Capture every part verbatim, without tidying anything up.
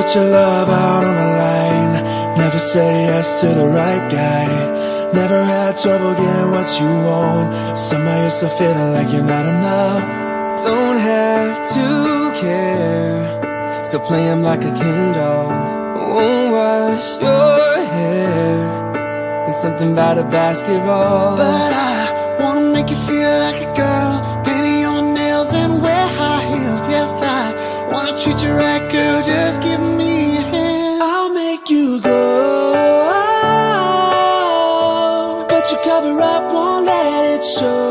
put your love out on the line. Never said yes to the right guy. Never had trouble getting what you want. Somehow you're still feeling like you're not enough. Don't have to care, still play him like a Ken doll. Won't wash your hair, there's something about a basketball. But I wanna make you feel like a girl, painting your nails and wear high heels. Yes, I wanna treat you right, girl, just give me a hand. I'll make you go, but you cover up, won't let it show.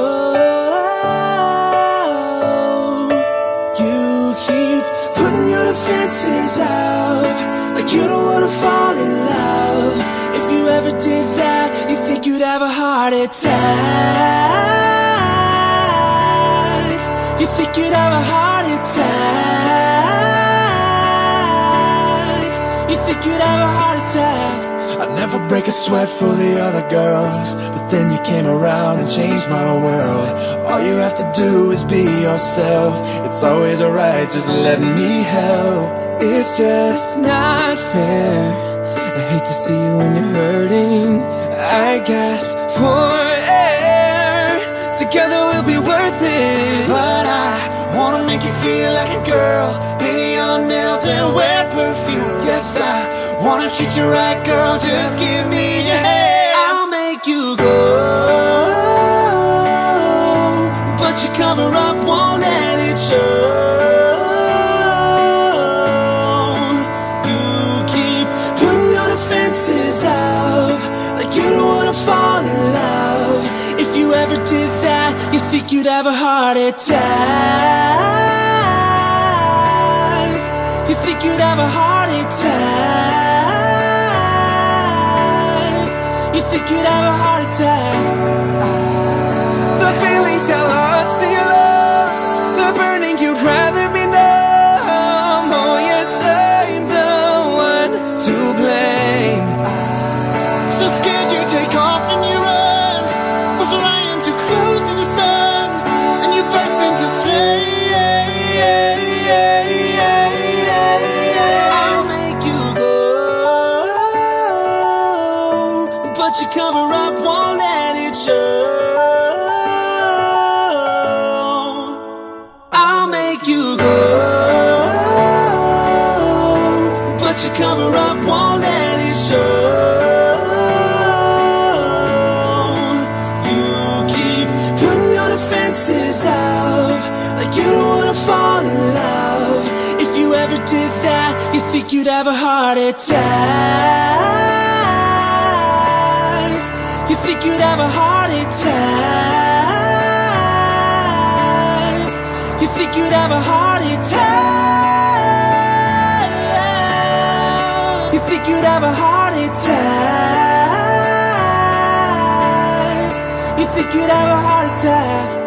You keep putting your defenses out, like you don't wanna fall in love. If you ever did that, you think you'd have a heart attack. You think you'd have a heart attack. You think you'd have a heart attack. I'd never break a sweat for the other girls, but then you came around and changed my world. All you have to do is be yourself. It's always alright, just letting me help. It's just not fair, I hate to see you when you're hurting. I gasp for air, together we'll be worth it. But I wanna make you feel like a girl, painting your nails and wear perfume. Yes, I wanna treat you right, girl, just give me your hand. I'll make you go, but you cover up, won't let it show. You keep putting your defenses up, like you don't wanna fall in love. If you ever did that, you think you'd have a heart attack. You think you'd have a heart attack. You think you'd have a heart attack. the feelings got lost in your lungs, the burning you'd rather be numb. Oh yes, I'm the one to blame. So scared you take off and you run. We're flying too close to the sun, and you burst into flame. I'll make you go, But you cover up, won't let it show. I'll make you go, But you cover up, won't let it show. You keep putting your defenses up, like you don't wanna fall in love. If you ever did that, you think you'd have a heart attack. You think you'd have a heart attack. You think you'd have a heart attack. You think you'd have a heart attack. You think you'd have a heart attack.